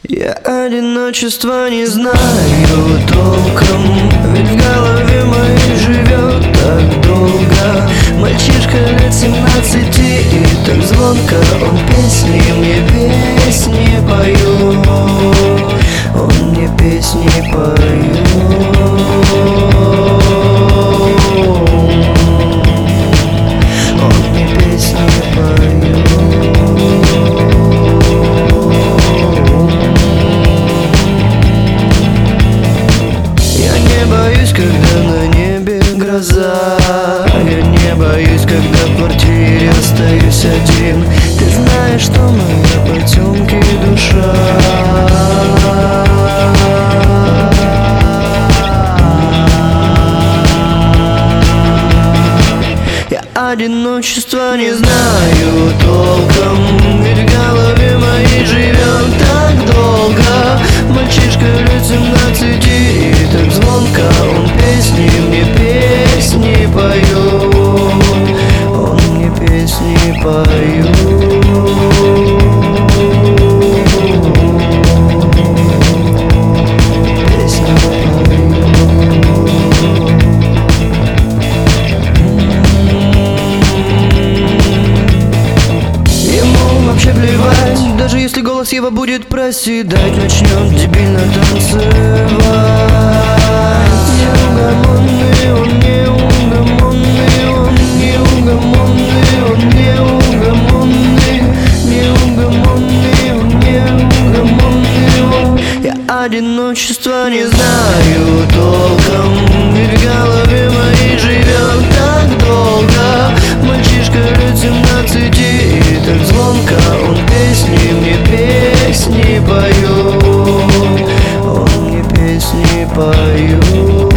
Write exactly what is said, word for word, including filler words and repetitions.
Я одиночества не знаю толком, ведь в голове моей живет так долго. Мальчишка лет семнадцати, и так звонко он песни мне песни поет. Он мне песни поет. Он мне песни поет. Боюсь, когда на небе гроза. Я не боюсь, когда в квартире остаюсь один. Ты знаешь, что моя потемки душа. Я одиночества не знаю толком, ведь в голове моей живет так долго. Мальчишка лет семнадцати, и так звонко он песни мне песни поет. Он мне песни поет. Песни поет. Ему вообще плевать, даже если голос его будет проседать, начнет дебильно танцевать. Неугомонный, он неугомонный, он неугомонный, он неугомонный, неугомонный, он неугомонный, он. Я одиночества не знаю толком, ведь в голове моей живет так долго. Мальчишка лет семнадцати, и так звонко он песни мне песни поет. Он мне песни поет.